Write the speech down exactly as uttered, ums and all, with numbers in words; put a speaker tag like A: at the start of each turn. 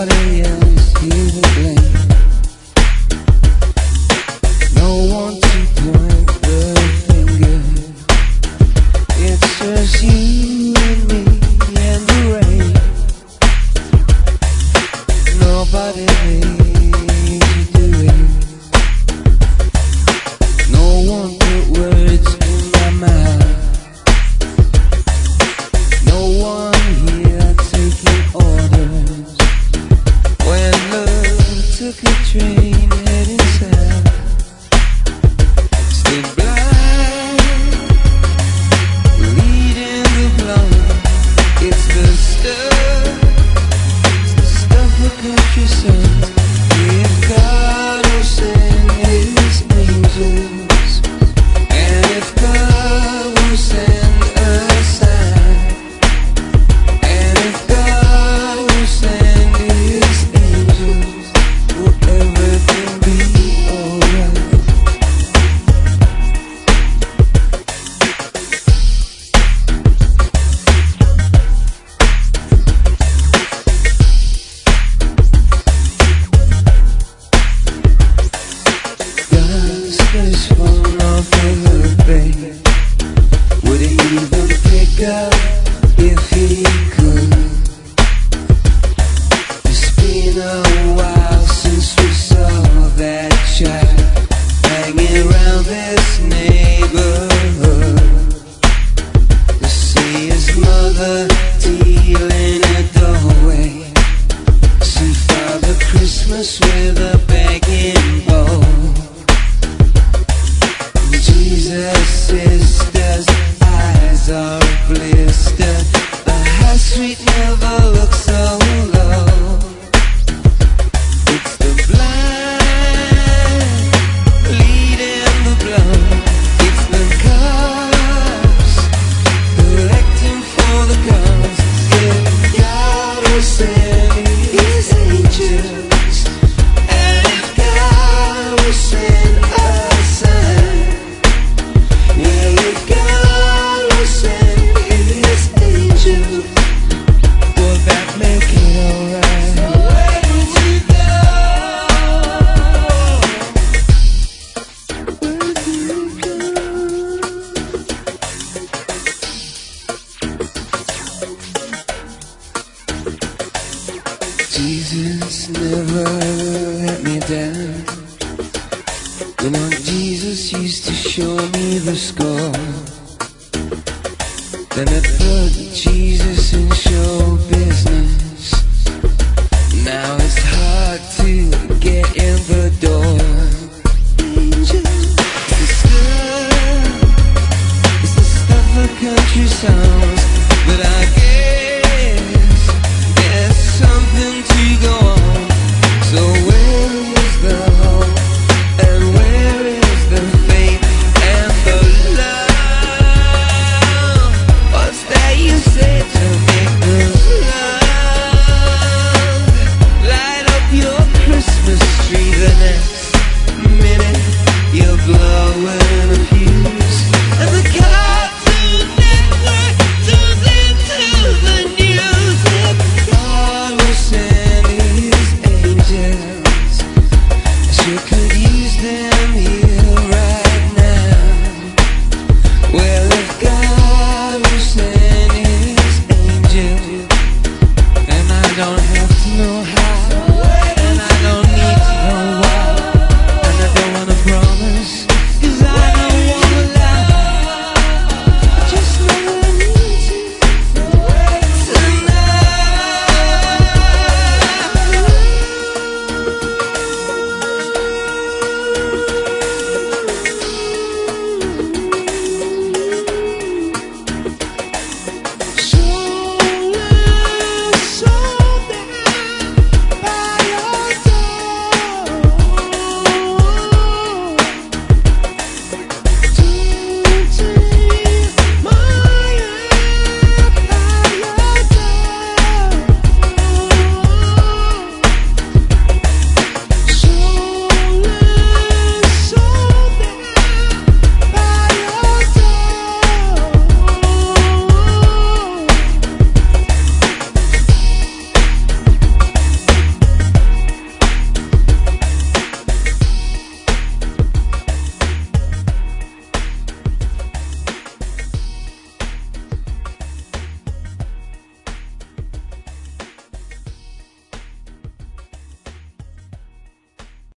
A: nobody else here to blame. No one to point the finger. It's just you and me and the rain. Nobody made you do it. No one put words in my mouth. No one here taking orders. When love took a train heading south, stood blind, leading the blind. It's the stuff, it's the stuff of country songs. If God will send His angels, and if God will send a sign, and if God will send His angels, will everything be alright? God's first phone off of her bed. Would he even pick up if he could? It's been a while since we saw that child hanging around this neighborhood. To see his mother dealing a doorway. See Father Christmas with a begging bowl. Jesus' sister's eyes are a blister. The high street never looks so low. It's the blind leading the blind. It's the cops collecting for the guns. If God will send His angels, and if God will send a sign, yeah, if God will send His angels, will that make it alright? So where do we go? Where do we go? Jesus never let me down. You know, Jesus used to show me the score. Then I put Jesus in show